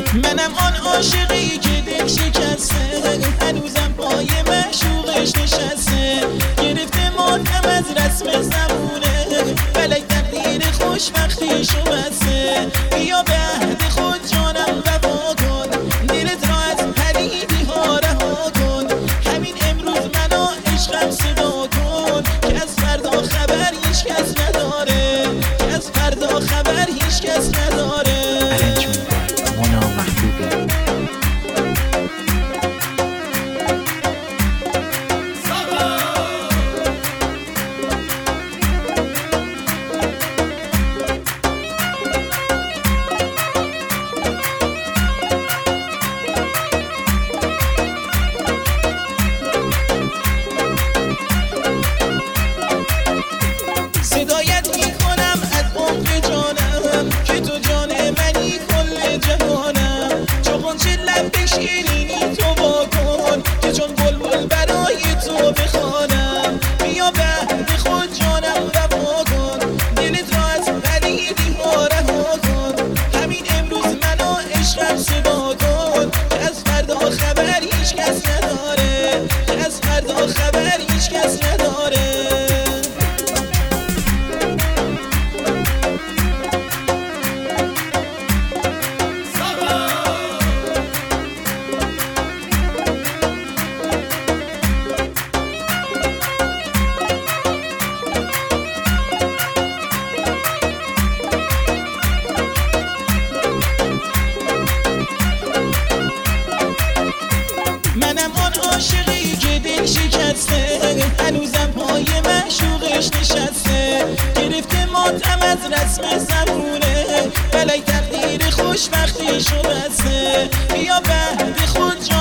منم آن عاشقی که دل شکسته، هنوزم پای معشوقش نشسته. گرفته ماتم از رسم زمونه، فلک تقدیر خوشبختیشو بسته. بیا به عهد خود جانم وفا کن، دلت را از پریدی ها رها کن. همین امروز منو عشقم صدا کن، که از فردا خبر هیچ کس نداره، که از فردا خبر هیچ کس نداره. مونا محبوبی. صدایت میکنم از عمق جانم، که تو جان منی کل جهانم. چو غنچه لب شیرینی تو واکن، که چون بلبل برای تو بخوانم. بیا به عهد خود جانم وفا کن، دلت را از پریدی ها رها کن. همین امروز منو عشقم صدا کن، که از فردا خبر هیچ کس نداره، که از فردا خبر هیچ کس نداره. منم آن عاشقی که دل شکسته، هنوزم پای معشوقش نشسته. گرفته ماتم از رسم زمونه، فلک تقدیر خوشبختیشو بسته. بیا به عهد خود